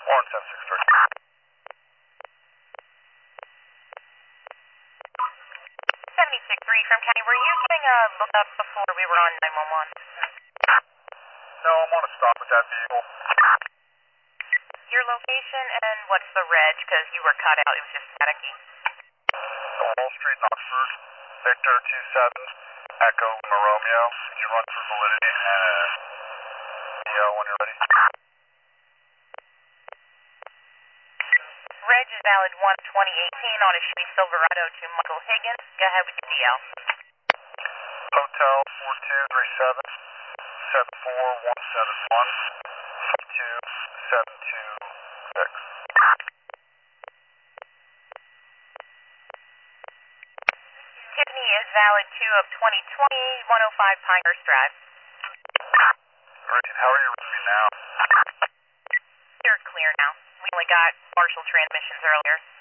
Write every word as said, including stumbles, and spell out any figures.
Orange seven six three. seventy-six three from County. Were you getting a look up before we were on nine one one? No, I'm on a stop with that vehicle. Your location and what's the reg? Because you were cut out. It was just staticky. Wall Street, Oxford, Victor two seven, Echo Romeo. Did you run for validity and uh, yeah, when you're ready? Reg is valid one twenty eighteen on a Chevy Silverado to Michael Higgins. Go ahead with your D L. Hotel four two three seven, seven four one seven one, two seven two six. Tiffany is valid two of twenty twenty, one oh five Pinehurst Drive. Alright, how are you reading now? You're clear now. We only got partial transmissions earlier.